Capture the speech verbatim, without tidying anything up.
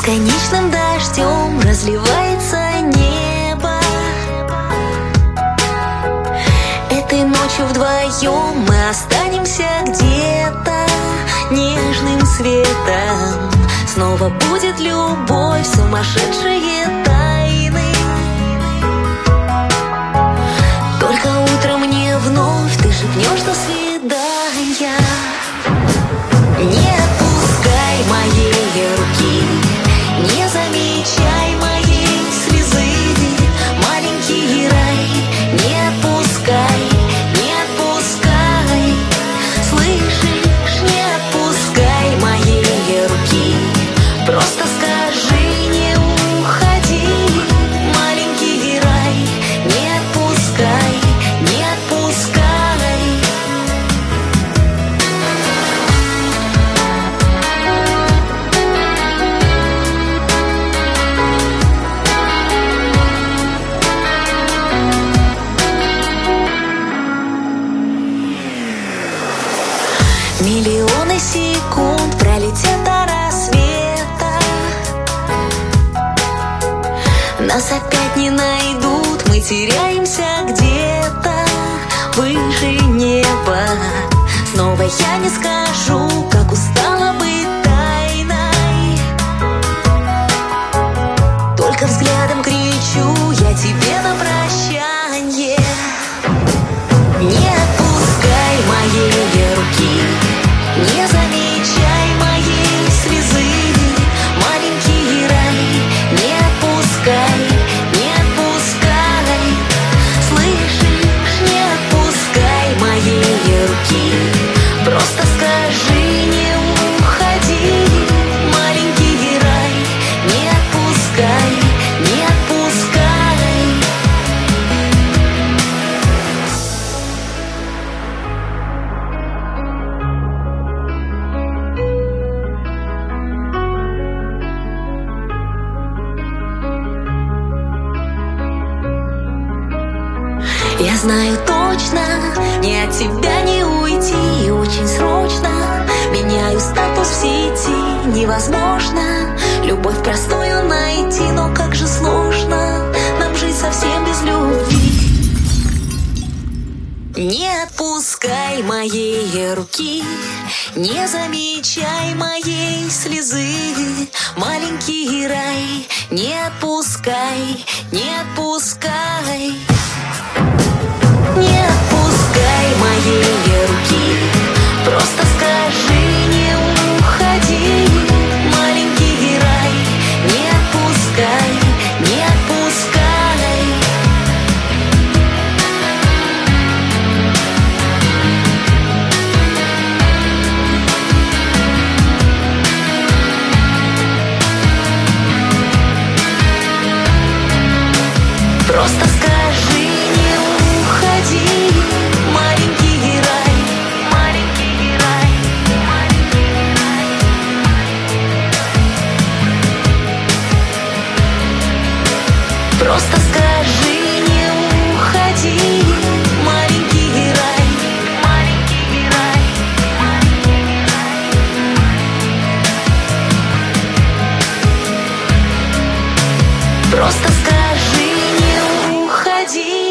Бесконечным дождем разливается небо. Этой ночью вдвоем мы останемся где-то. Нежным светом снова будет любовь, сумасшедшие тайны. Только утром мне вновь ты шепнешь до свидания. Не отпускай моей руки, не замечай моей слезы. Маленький рай, не отпускай, не отпускай. Слышишь, не отпускай моей руки. Просто скажи, не уходи. Маленький рай, не отпускай, не отпускай. Миллионы секунд пролетят до рассвета. Нас опять не найдут, мы теряемся где-то выше неба. Снова я не скажу, как устала быть тайной. Только взглядом кричу я тебе на прощанье. Не отпускай моей руки, не замечай моей слезы. Маленький рай, не отпускай, не отпускай. Слышишь, не отпускай моей руки. Просто скажи, не уходи. Маленький рай, не отпускай, не отпускай. Я знаю точно, ни от тебя не уйти. Очень срочно меняю статус в сети. Невозможно любовь простую найти, но как же сложно нам жить совсем без любви. Не отпускай моей руки, не замечай моей слезы. Маленький рай, не отпускай, не отпускай. Не отпускай моей руки. Просто скажи, не уходи. Маленький рай, не отпускай, не отпускай. Просто скажи, не уходи. Маленький рай, маленький рай, маленький рай. Просто скажи, не уходи. Маленький рай, маленький рай, маленький рай. Просто скажи, не уходи.